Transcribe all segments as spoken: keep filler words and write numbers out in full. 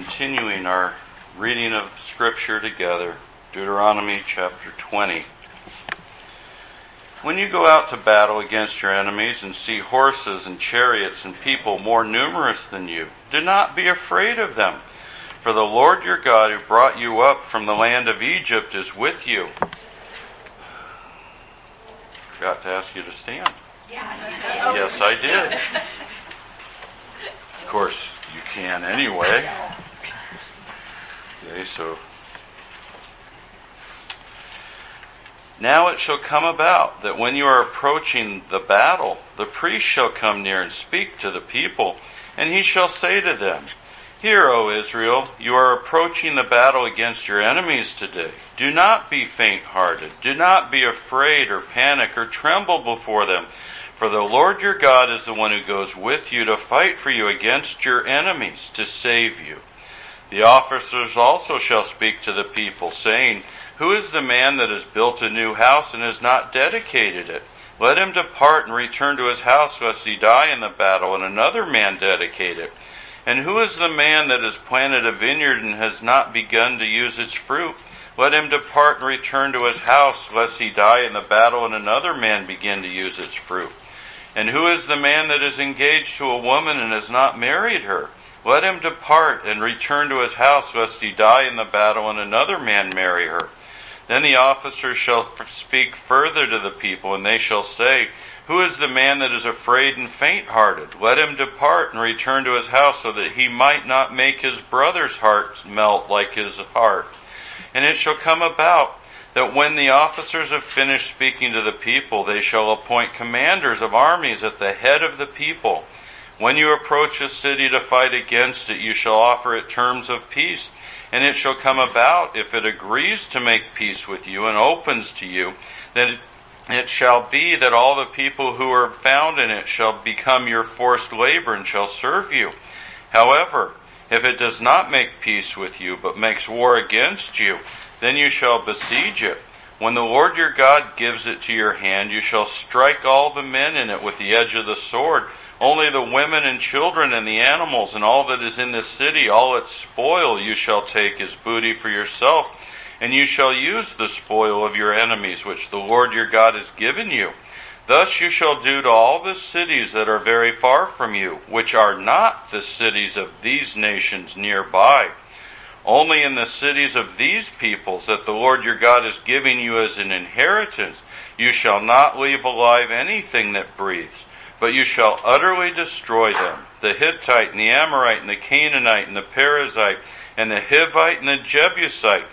continuing our reading of Scripture together, Deuteronomy chapter twenty. When you go out to battle against your enemies and see horses and chariots and people more numerous than you, do not be afraid of them, for the Lord your God who brought you up from the land of Egypt is with you. Forgot to ask you to stand. Yeah. Yes, I did. Of course, you can anyway. Okay, so now it shall come about that when you are approaching the battle, the priest shall come near and speak to the people, and he shall say to them, Hear, O Israel, you are approaching the battle against your enemies today. Do not be faint-hearted. Do not be afraid or panic or tremble before them. For the Lord your God is the one who goes with you to fight for you against your enemies, to save you. The officers also shall speak to the people, saying, Who is the man that has built a new house and has not dedicated it? Let him depart and return to his house, lest he die in the battle, and another man dedicate it. And who is the man that has planted a vineyard and has not begun to use its fruit? Let him depart and return to his house, lest he die in the battle, and another man begin to use its fruit. And who is the man that is engaged to a woman and has not married her? Let him depart and return to his house, lest he die in the battle, and another man marry her. Then the officers shall speak further to the people, and they shall say, Who is the man that is afraid and faint-hearted? Let him depart and return to his house, so that he might not make his brother's heart melt like his heart. And it shall come about that when the officers have finished speaking to the people, they shall appoint commanders of armies at the head of the people. When you approach a city to fight against it, you shall offer it terms of peace. And it shall come about, if it agrees to make peace with you and opens to you, that it, it shall be that all the people who are found in it shall become your forced labor and shall serve you. However, if it does not make peace with you, but makes war against you, then you shall besiege it. When the Lord your God gives it to your hand, you shall strike all the men in it with the edge of the sword. Only the women and children and the animals and all that is in this city, all its spoil, you shall take as booty for yourself. And you shall use the spoil of your enemies, which the Lord your God has given you. Thus you shall do to all the cities that are very far from you, which are not the cities of these nations nearby. Only in the cities of these peoples that the Lord your God is giving you as an inheritance, you shall not leave alive anything that breathes, but you shall utterly destroy them, the Hittite and the Amorite and the Canaanite and the Perizzite and the Hivite and the Jebusite,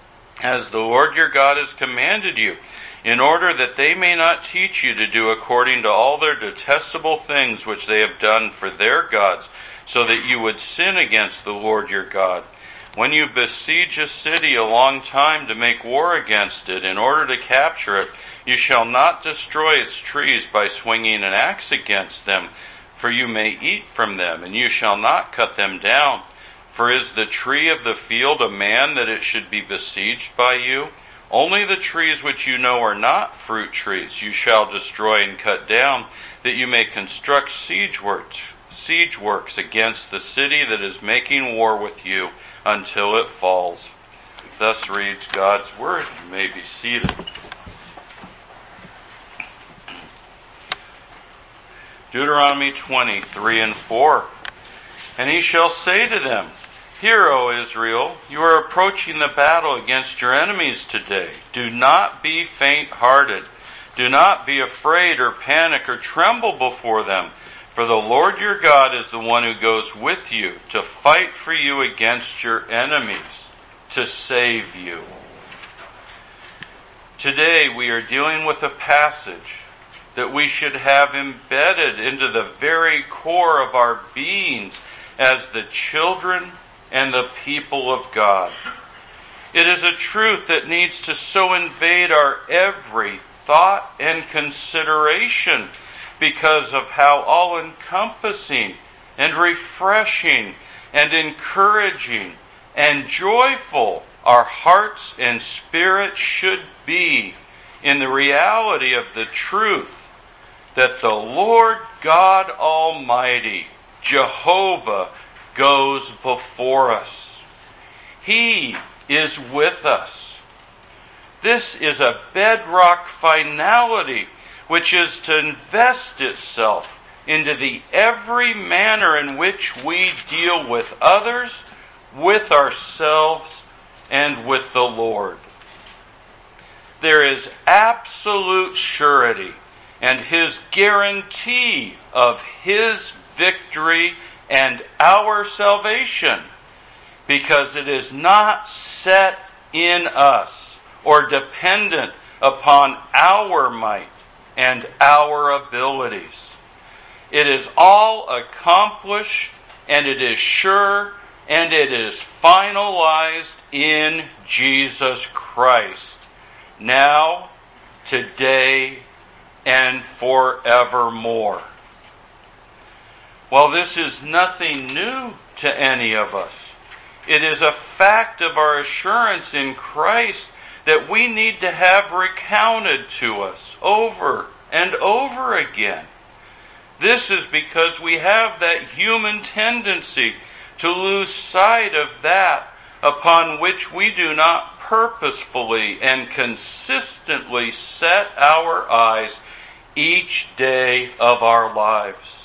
as the Lord your God has commanded you, in order that they may not teach you to do according to all their detestable things which they have done for their gods, so that you would sin against the Lord your God. When you besiege a city a long time to make war against it, in order to capture it, you shall not destroy its trees by swinging an axe against them, for you may eat from them, and you shall not cut them down. For is the tree of the field a man that it should be besieged by you? Only the trees which you know are not fruit trees you shall destroy and cut down, that you may construct siege works, siege works against the city that is making war with you, until it falls. Thus reads God's word. You may be seated. Deuteronomy twenty, three and four. And he shall say to them, Hear, O Israel, you are approaching the battle against your enemies today. Do not be faint-hearted. Do not be afraid or panic or tremble before them. For the Lord your God is the one who goes with you to fight for you against your enemies, to save you. Today we are dealing with a passage that we should have embedded into the very core of our beings as the children and the people of God. It is a truth that needs to so invade our every thought and consideration, because of how all-encompassing and refreshing and encouraging and joyful our hearts and spirits should be in the reality of the truth that the Lord God Almighty, Jehovah, goes before us. He is with us. This is a bedrock finality which is to invest itself into the every manner in which we deal with others, with ourselves, and with the Lord. There is absolute surety and His guarantee of His victory and our salvation, because it is not set in us or dependent upon our might and our abilities. It is all accomplished, and it is sure, and it is finalized in Jesus Christ, now, today, and forevermore. While this is nothing new to any of us, it is a fact of our assurance in Christ that we need to have recounted to us over and over again. This is because we have that human tendency to lose sight of that upon which we do not purposefully and consistently set our eyes each day of our lives.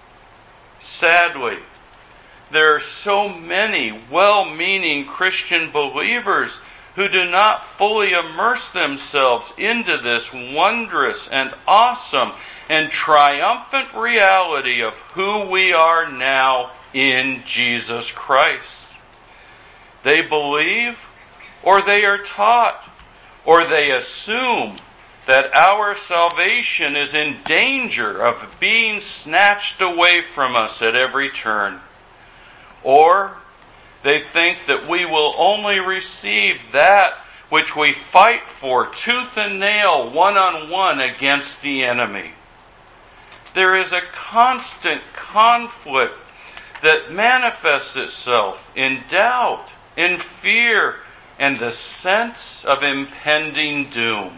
Sadly, there are so many well-meaning Christian believers who do not fully immerse themselves into this wondrous and awesome and triumphant reality of who we are now in Jesus Christ. They believe, or they are taught, or they assume that our salvation is in danger of being snatched away from us at every turn. Or they think that we will only receive that which we fight for tooth and nail, one-on-one against the enemy. There is a constant conflict that manifests itself in doubt, in fear, and the sense of impending doom.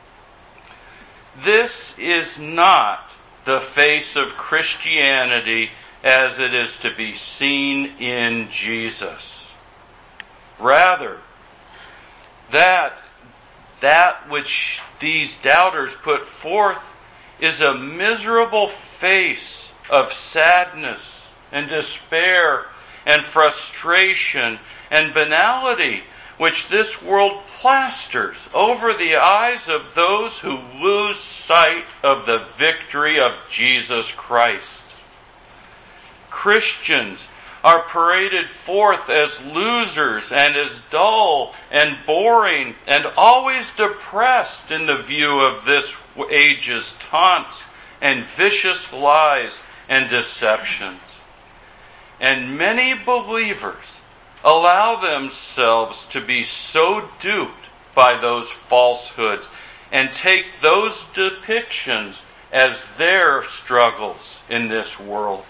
This is not the face of Christianity as it is to be seen in Jesus. Rather, that, that which these doubters put forth is a miserable face of sadness and despair and frustration and banality, which this world plasters over the eyes of those who lose sight of the victory of Jesus Christ. Christians are paraded forth as losers and as dull and boring and always depressed in the view of this age's taunts and vicious lies and deceptions. And many believers allow themselves to be so duped by those falsehoods and take those depictions as their struggles in this world.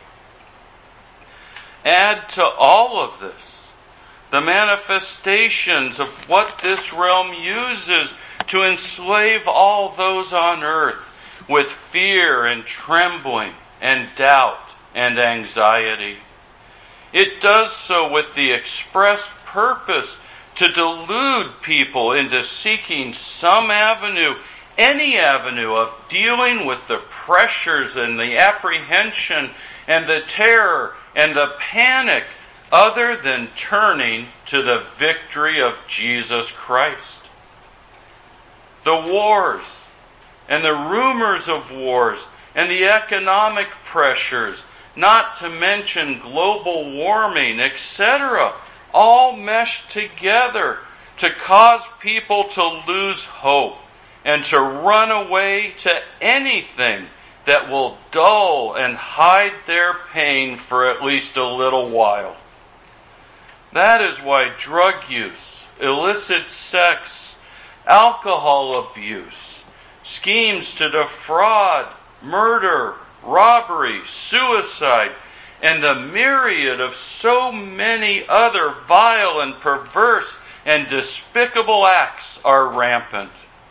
Add to all of this the manifestations of what this realm uses to enslave all those on earth with fear and trembling and doubt and anxiety. It does so with the express purpose to delude people into seeking some avenue, any avenue of dealing with the pressures and the apprehension and the terror and the panic other than turning to the victory of Jesus Christ. The wars and the rumors of wars and the economic pressures, not to mention global warming, et cetera, all mesh together to cause people to lose hope and to run away to anything that will dull and hide their pain for at least a little while. That is why drug use, illicit sex, alcohol abuse, schemes to defraud, murder, robbery, suicide, and the myriad of so many other vile and perverse and despicable acts are rampant.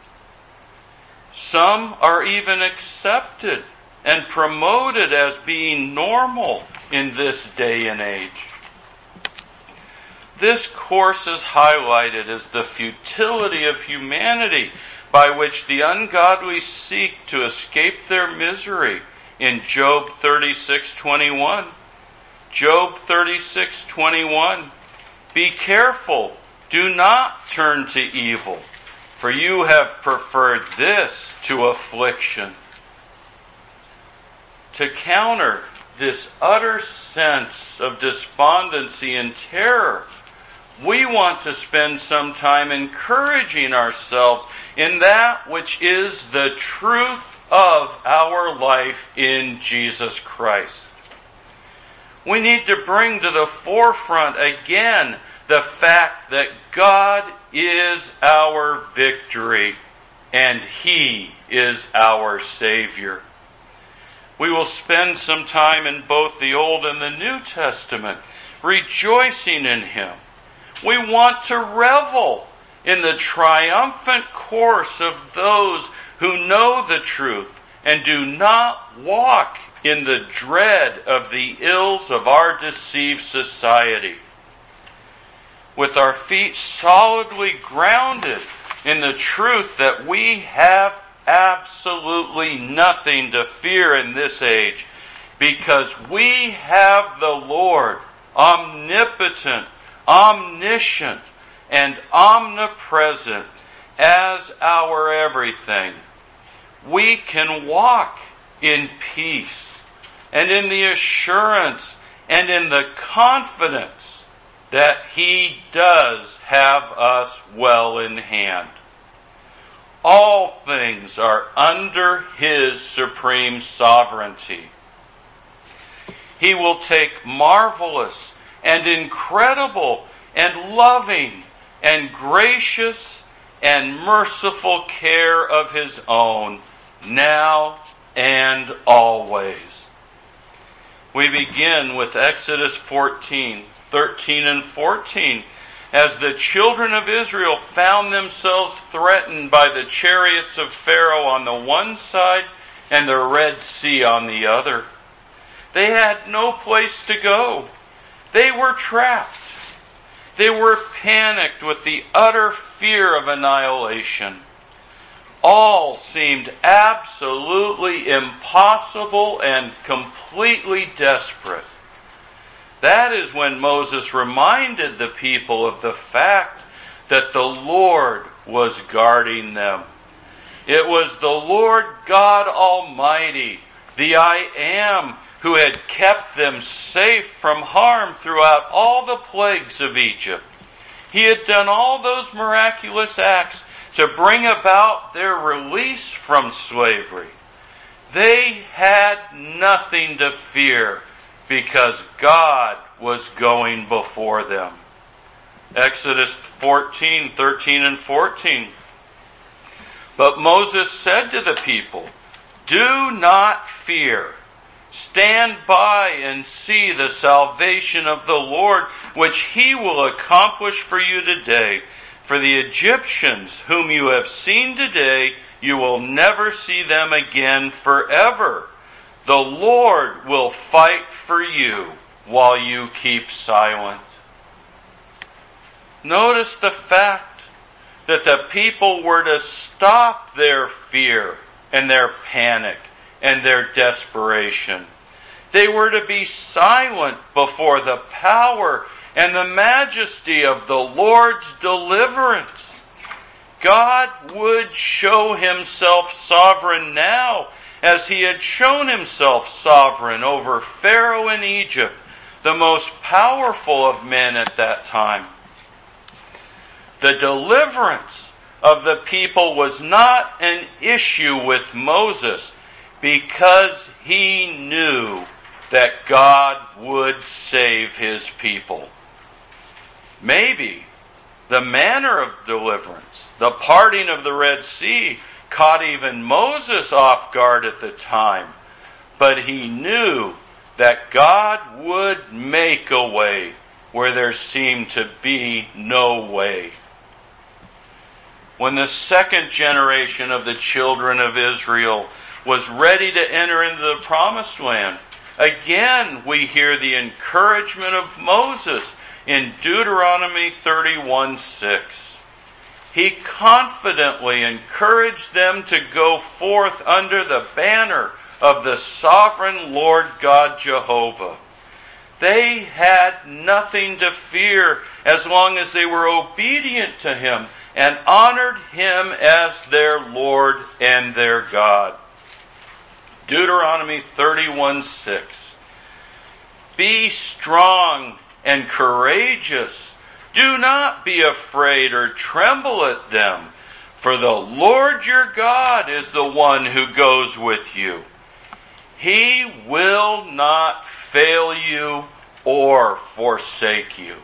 Some are even accepted and promoted as being normal in this day and age. This course is highlighted as the futility of humanity, by which the ungodly seek to escape their misery in Job thirty-six twenty-one. Job thirty-six twenty-one. Be careful, do not turn to evil, for you have preferred this to affliction. To counter this utter sense of despondency and terror, we want to spend some time encouraging ourselves in that which is the truth of our life in Jesus Christ. We need to bring to the forefront again the fact that God is our victory and He is our Savior. We will spend some time in both the Old and the New Testament rejoicing in Him. We want to revel in the triumphant course of those who know the truth and do not walk in the dread of the ills of our deceived society. With our feet solidly grounded in the truth that we have absolutely nothing to fear in this age, because we have the Lord, omnipotent, omniscient, and omnipresent, as our everything. We can walk in peace and in the assurance and in the confidence that He does have us well in hand. All things are under His supreme sovereignty. He will take marvelous and incredible and loving and gracious and merciful care of His own, now and always. We begin with Exodus fourteen, thirteen and fourteen. As the children of Israel found themselves threatened by the chariots of Pharaoh on the one side and the Red Sea on the other. They had no place to go. They were trapped. They were panicked with the utter fear of annihilation. All seemed absolutely impossible and completely desperate. That is when Moses reminded the people of the fact that the Lord was guarding them. It was the Lord God Almighty, the I Am, who had kept them safe from harm throughout all the plagues of Egypt. He had done all those miraculous acts to bring about their release from slavery. They had nothing to fear because God was going before them. Exodus fourteen, thirteen and fourteen. But Moses said to the people, "Do not fear. Stand by and see the salvation of the Lord, which He will accomplish for you today. For the Egyptians whom you have seen today, you will never see them again forever. The Lord will fight for you while you keep silent." Notice the fact that the people were to stop their fear and their panic and their desperation. They were to be silent before the power and the majesty of the Lord's deliverance. God would show Himself sovereign now, as He had shown Himself sovereign over Pharaoh in Egypt, the most powerful of men at that time. The deliverance of the people was not an issue with Moses, because he knew that God would save His people. Maybe the manner of deliverance, the parting of the Red Sea, caught even Moses off guard at the time, but he knew that God would make a way where there seemed to be no way. When the second generation of the children of Israel was ready to enter into the Promised Land, again we hear the encouragement of Moses in Deuteronomy thirty-one six. He confidently encouraged them to go forth under the banner of the sovereign Lord God Jehovah. They had nothing to fear as long as they were obedient to Him and honored Him as their Lord and their God. Deuteronomy thirty-one six. Be strong and courageous. Do not be afraid or tremble at them, for the Lord your God is the one who goes with you. He will not fail you or forsake you.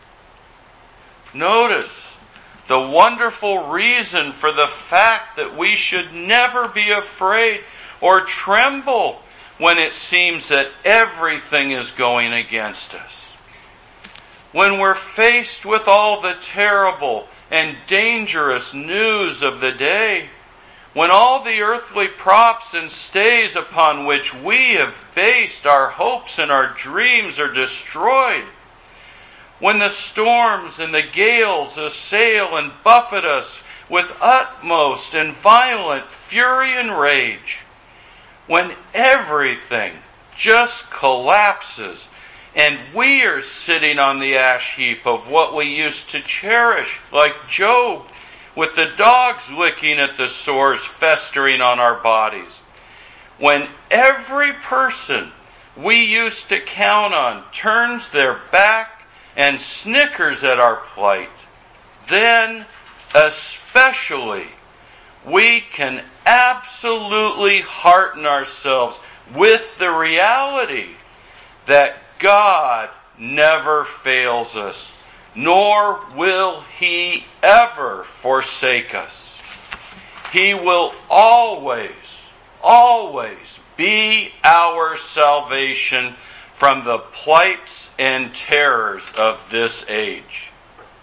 Notice the wonderful reason for the fact that we should never be afraid or tremble when it seems that everything is going against us. When we're faced with all the terrible and dangerous news of the day, when all the earthly props and stays upon which we have based our hopes and our dreams are destroyed, when the storms and the gales assail and buffet us with utmost and violent fury and rage, when everything just collapses and we are sitting on the ash heap of what we used to cherish, like Job, with the dogs licking at the sores festering on our bodies. When every person we used to count on turns their back and snickers at our plight, then especially we can absolutely hearten ourselves with the reality that God never fails us, nor will He ever forsake us. He will always, always be our salvation from the plights and terrors of this age.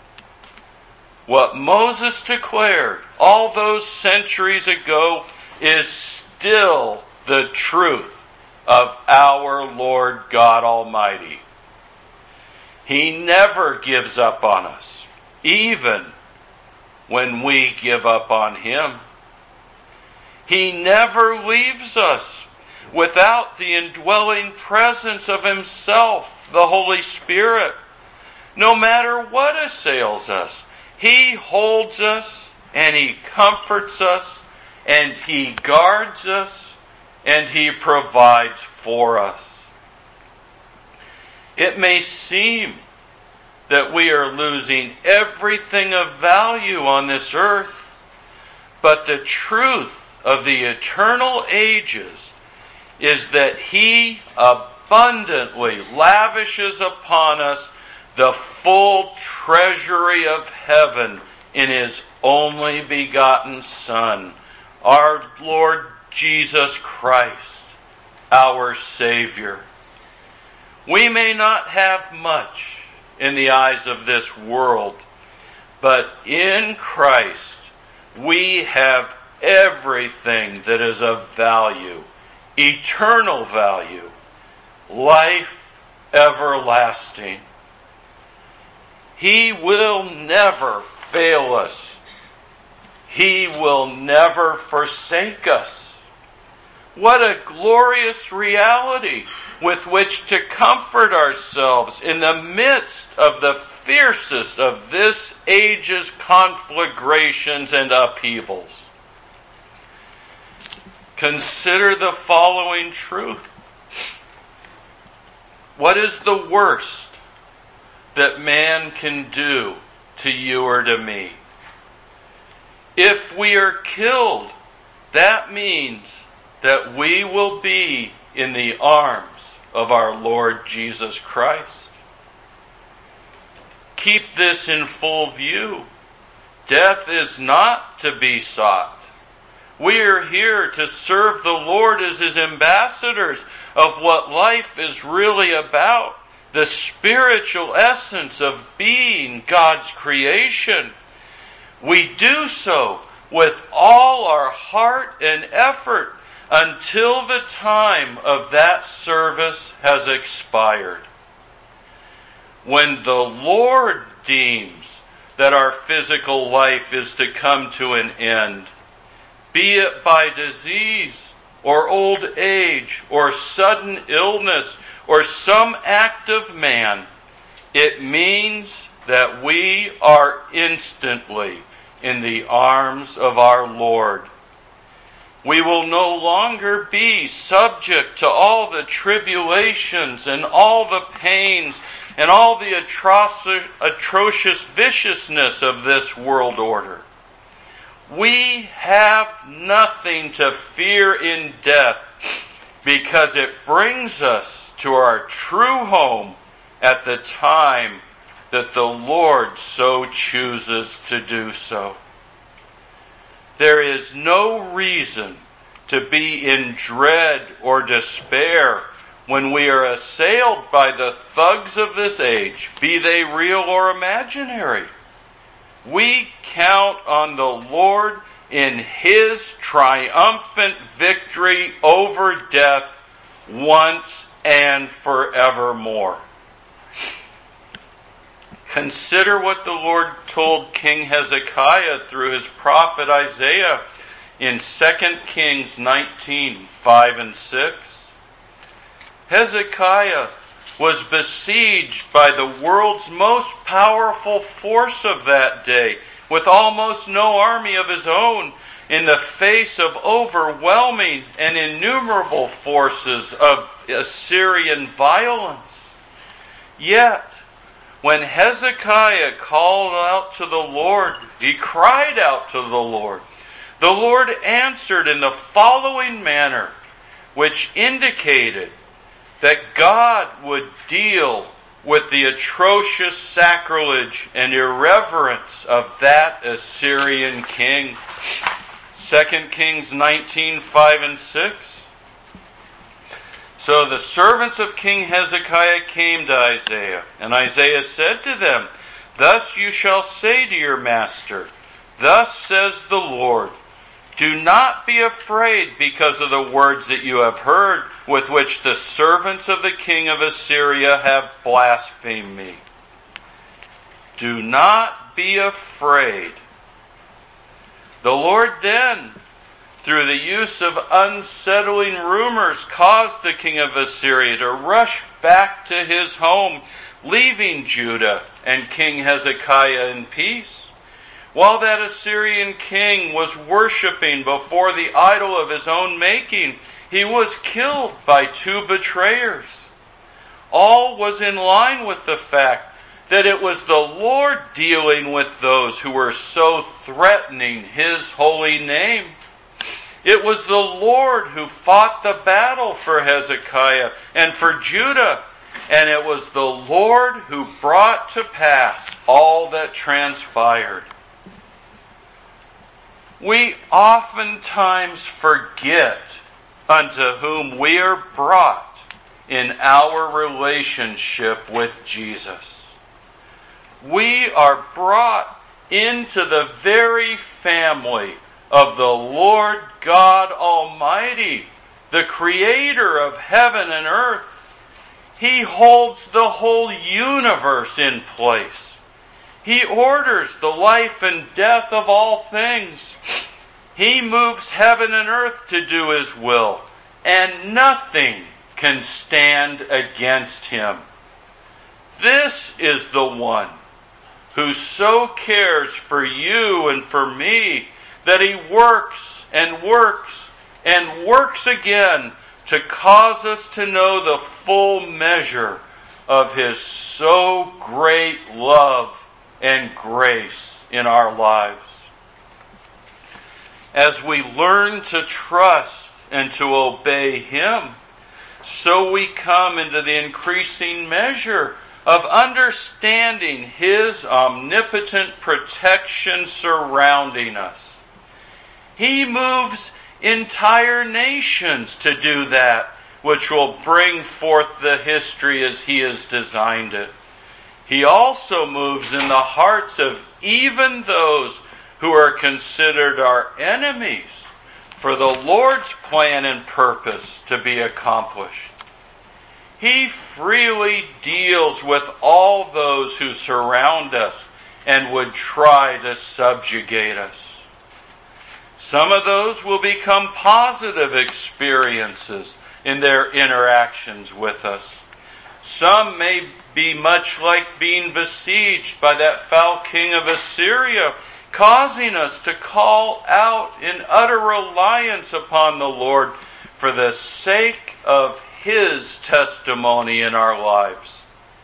What Moses declared all those centuries ago is still the truth of our Lord God Almighty. He never gives up on us, even when we give up on Him. He never leaves us without the indwelling presence of Himself, the Holy Spirit. No matter what assails us, He holds us and He comforts us and He guards us and He provides for us. It may seem that we are losing everything of value on this earth, but the truth of the eternal ages is that He abundantly lavishes upon us the full treasury of heaven in His only begotten Son, our Lord Jesus Christ, our Savior. We may not have much in the eyes of this world, but in Christ we have everything that is of value, eternal value, life everlasting. He will never fail us. He will never forsake us. What a glorious reality with which to comfort ourselves in the midst of the fiercest of this age's conflagrations and upheavals. Consider the following truth. What is the worst that man can do to you or to me? If we are killed, that means that we will be in the arms of our Lord Jesus Christ. Keep this in full view. Death is not to be sought. We are here to serve the Lord as His ambassadors of what life is really about, the spiritual essence of being God's creation. We do so with all our heart and effort until the time of that service has expired. when the Lord deems that our physical life is to come to an end, be it by disease or old age or sudden illness or some act of man, it means that we are instantly in the arms of our Lord. We will no longer be subject to all the tribulations and all the pains and all the atroci- atrocious viciousness of this world order. We have nothing to fear in death because it brings us to our true home at the time that the Lord so chooses to do so. There is no reason to be in dread or despair when we are assailed by the thugs of this age, be they real or imaginary. We count on the Lord in His triumphant victory over death once and forevermore. Consider what the Lord told King Hezekiah through his prophet Isaiah in Second Kings nineteen, five and six. Hezekiah was besieged by the world's most powerful force of that day, with almost no army of his own, in the face of overwhelming and innumerable forces of Assyrian violence. Yet, when Hezekiah called out to the Lord, he cried out to the Lord. The Lord answered in the following manner, which indicated that God would deal with the atrocious sacrilege and irreverence of that Assyrian king. Second Kings nineteen, five and six. So the servants of King Hezekiah came to Isaiah, and Isaiah said to them, "Thus you shall say to your master, Thus says the Lord, do not be afraid because of the words that you have heard, with which the servants of the king of Assyria have blasphemed me. Do not be afraid." The Lord then, through the use of unsettling rumors, caused the king of Assyria to rush back to his home, leaving Judah and King Hezekiah in peace. While that Assyrian king was worshiping before the idol of his own making, he was killed by two betrayers. All was in line with the fact that it was the Lord dealing with those who were so threatening His holy name. It was the Lord who fought the battle for Hezekiah and for Judah, and it was the Lord who brought to pass all that transpired. We oftentimes forget unto whom we are brought in our relationship with Jesus. We are brought into the very family of the Lord God Almighty, the Creator of heaven and earth. He holds the whole universe in place. He orders the life and death of all things. He moves heaven and earth to do His will, and nothing can stand against Him. This is the one who so cares for you and for me that He works and works and works again to cause us to know the full measure of His so great love and grace in our lives. As we learn to trust and to obey Him, so we come into the increasing measure of understanding His omnipotent protection surrounding us. He moves entire nations to do that which will bring forth the history as He has designed it. He also moves in the hearts of even those who are considered our enemies for the Lord's plan and purpose to be accomplished. He freely deals with all those who surround us and would try to subjugate us. Some of those will become positive experiences in their interactions with us. Some may be much like being besieged by that foul king of Assyria, causing us to call out in utter reliance upon the Lord for the sake of His testimony in our lives.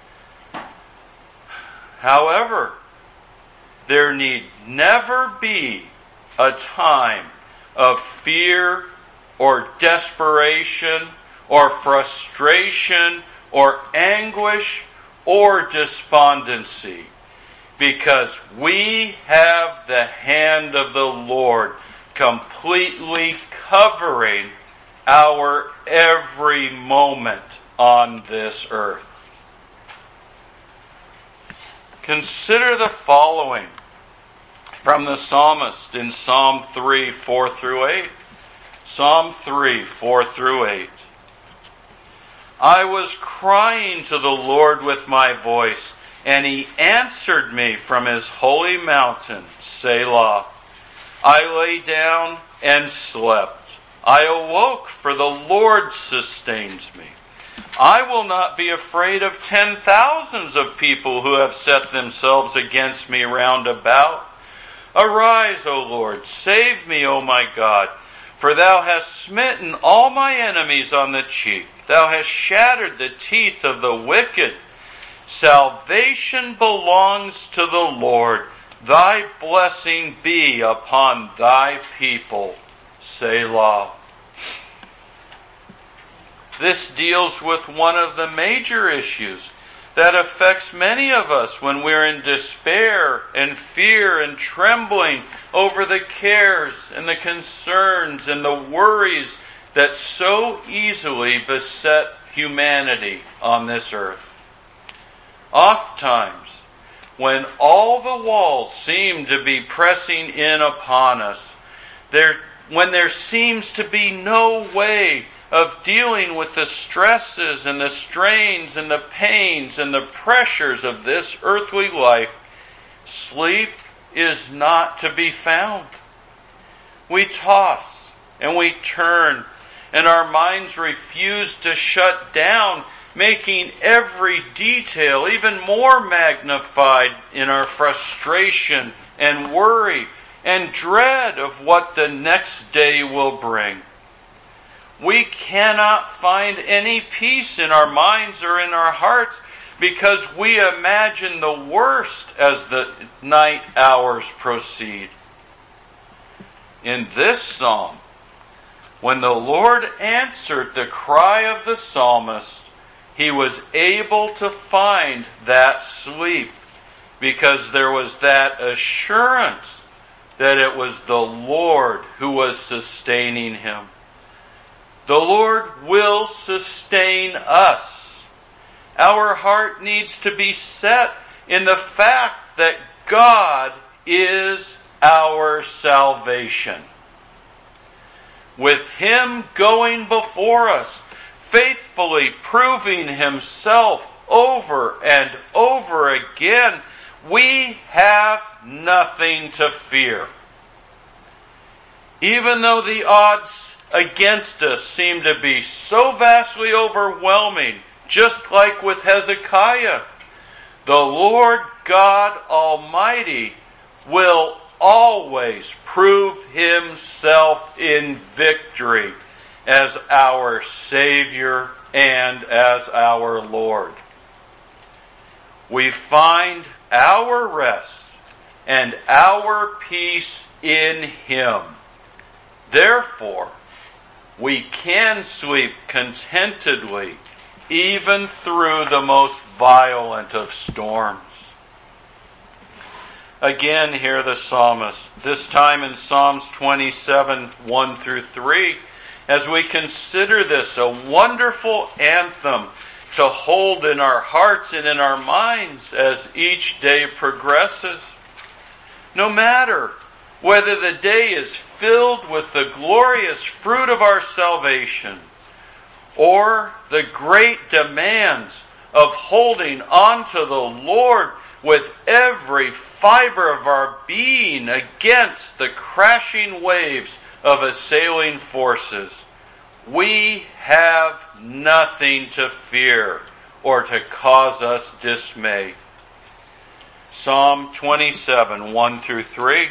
However, there need never be a time of fear or desperation or frustration or anguish or despondency, because we have the hand of the Lord completely covering our every moment on this earth. Consider the following from the psalmist in Psalm three, four through eight. Psalm three, four through eight. I was crying to the Lord with my voice, and He answered me from His holy mountain, Selah. I lay down and slept. I awoke, for the Lord sustains me. I will not be afraid of ten thousands of people who have set themselves against me round about. Arise, O Lord, save me, O my God, for Thou hast smitten all my enemies on the cheek. Thou hast shattered the teeth of the wicked. Salvation belongs to the Lord. Thy blessing be upon Thy people. Selah. This deals with one of the major issues that affects many of us when we're in despair and fear and trembling over the cares and the concerns and the worries that so easily beset humanity on this earth. Oftentimes, when all the walls seem to be pressing in upon us, there, when there seems to be no way of dealing with the stresses and the strains and the pains and the pressures of this earthly life, sleep is not to be found. We toss and we turn, and our minds refuse to shut down, making every detail even more magnified in our frustration and worry and dread of what the next day will bring. We cannot find any peace in our minds or in our hearts because we imagine the worst as the night hours proceed. In this psalm, when the Lord answered the cry of the psalmist, He was able to find that sleep because there was that assurance that it was the Lord who was sustaining him. The Lord will sustain us. Our heart needs to be set in the fact that God is our salvation. With Him going before us, faithfully proving Himself over and over again, we have nothing to fear. Even though the odds against us seem to be so vastly overwhelming, just like with Hezekiah, the Lord God Almighty will always prove Himself in victory as our Savior and as our Lord. We find our rest and our peace in Him. Therefore, we can sleep contentedly even through the most violent of storms. Again, hear the psalmist, this time in Psalms twenty-seven, one through three, as we consider this a wonderful anthem to hold in our hearts and in our minds as each day progresses. No matter whether the day is filled with the glorious fruit of our salvation, or the great demands of holding on to the Lord with every fiber of our being against the crashing waves of assailing forces. We have nothing to fear or to cause us dismay. Psalm twenty-seven, one through three.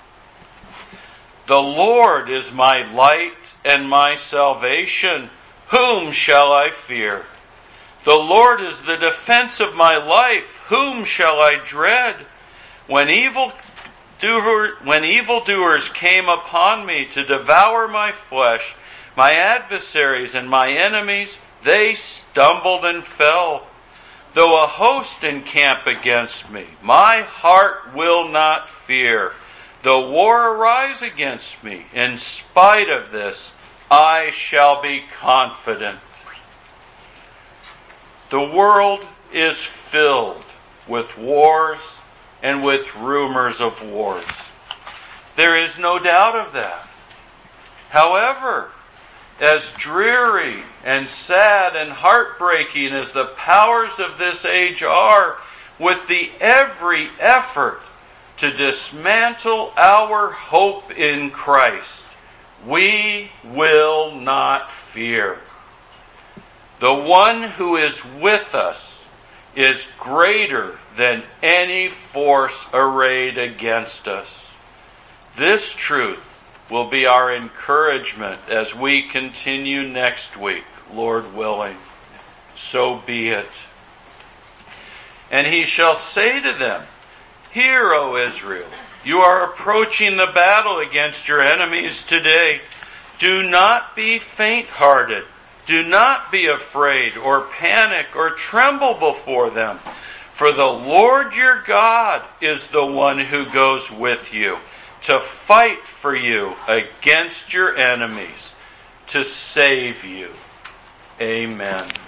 The Lord is my light and my salvation. Whom shall I fear? The Lord is the defense of my life. Whom shall I dread? When evil doer, when evildoers came upon me to devour my flesh, my adversaries and my enemies, they stumbled and fell. Though a host encamp against me, my heart will not fear. Though war arise against me, in spite of this, I shall be confident. The world is filled with wars and with rumors of wars. There is no doubt of that. However, as dreary and sad and heartbreaking as the powers of this age are, with the every effort to dismantle our hope in Christ, we will not fear. The one who is with us is greater than any force arrayed against us. This truth will be our encouragement as we continue next week, Lord willing. So be it. And he shall say to them, Hear, O Israel, you are approaching the battle against your enemies today. Do not be faint-hearted. Do not be afraid or panic or tremble before them. For the Lord your God is the one who goes with you to fight for you against your enemies, to save you. Amen.